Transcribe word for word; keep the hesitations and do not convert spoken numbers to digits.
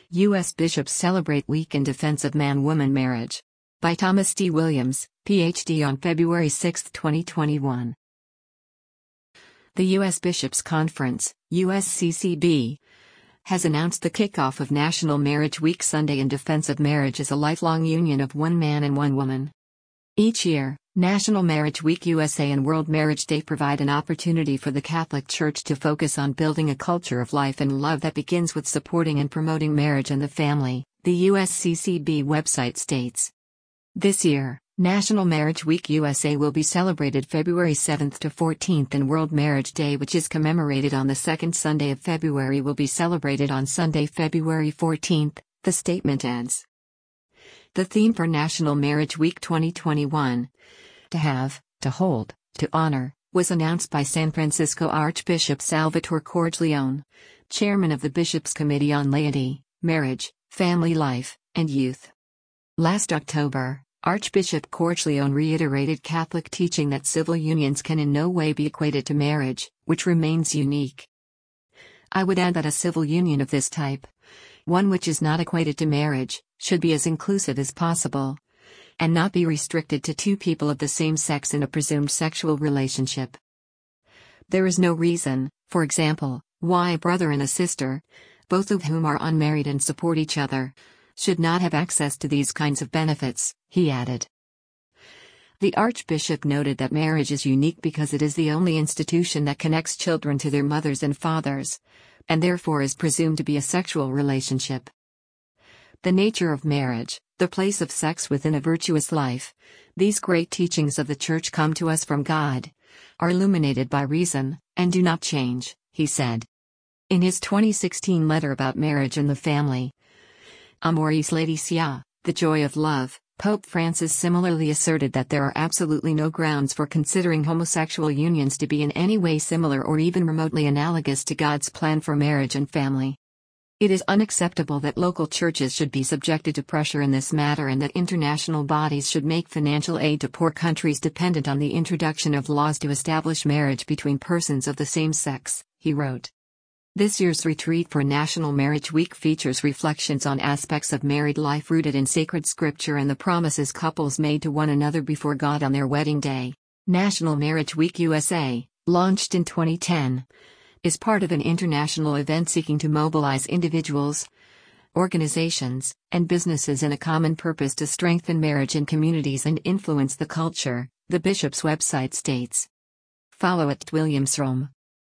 U S bishops celebrate Week in Defense of Man-Woman Marriage. By Thomas D. Williams, P H D on February sixth, twenty twenty-one. The U S Bishops' Conference, U S C C B, has announced the kickoff of National Marriage Week Sunday in defense of marriage as a lifelong union of one man and one woman. Each year, National Marriage Week U S A and World Marriage Day provide an opportunity for the Catholic Church to focus on building a culture of life and love that begins with supporting and promoting marriage and the family, the U S C C B website states. This year, National Marriage Week U S A will be celebrated February seventh to fourteenth, and World Marriage Day, which is commemorated on the second Sunday of February, will be celebrated on Sunday, February fourteenth, the statement adds. The theme for National Marriage Week twenty twenty-one, to have, to hold, to honor, was announced by San Francisco Archbishop Salvatore Cordileone, chairman of the Bishops' Committee on Laity, Marriage, Family Life, and Youth. Last October, Archbishop Cordileone reiterated Catholic teaching that civil unions can in no way be equated to marriage, which remains unique. I would add that a civil union of this type, one which is not equated to marriage, should be as inclusive as possible, and not be restricted to two people of the same sex in a presumed sexual relationship. There is no reason, for example, why a brother and a sister, both of whom are unmarried and support each other, should not have access to these kinds of benefits, he added. The Archbishop noted that marriage is unique because it is the only institution that connects children to their mothers and fathers, and therefore is presumed to be a sexual relationship. The nature of marriage, the place of sex within a virtuous life, these great teachings of the Church come to us from God, are illuminated by reason, and do not change, he said. In his twenty sixteen letter about marriage and the family, Amoris Laetitia, the joy of love, Pope Francis similarly asserted that there are absolutely no grounds for considering homosexual unions to be in any way similar or even remotely analogous to God's plan for marriage and family. It is unacceptable that local churches should be subjected to pressure in this matter, and that international bodies should make financial aid to poor countries dependent on the introduction of laws to establish marriage between persons of the same sex, he wrote. This year's retreat for National Marriage Week features reflections on aspects of married life rooted in sacred scripture and the promises couples made to one another before God on their wedding day. National Marriage Week U S A, launched in twenty ten, is part of an international event seeking to mobilize individuals, organizations, and businesses in a common purpose to strengthen marriage in communities and influence the culture, the Bishop's website states. Follow at Williams Rome.